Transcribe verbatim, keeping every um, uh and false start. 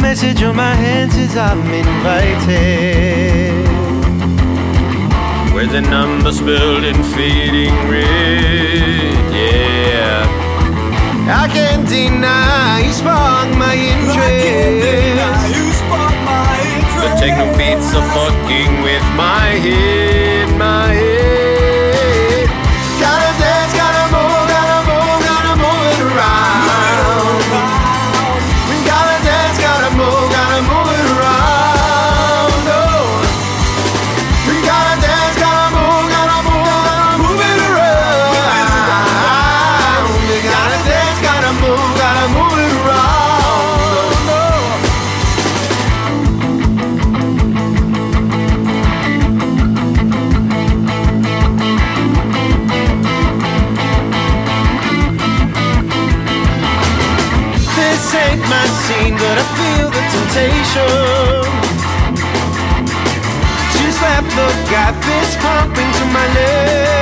message on my hand says I'm invited, with the number spelled in fading red, yeah. I can't deny you spark my interest. The techno beats are fucking with my head, my head. Gotta dance, gotta move, gotta move, gotta move it around. Gotta dance, gotta move, gotta move it around. Oh. Gotta dance, gotta move, gotta move, gotta move it around. Gotta dance, gotta move, gotta move it around. This ain't my scene, but I feel the temptation to slap the guy fist pump into my leg.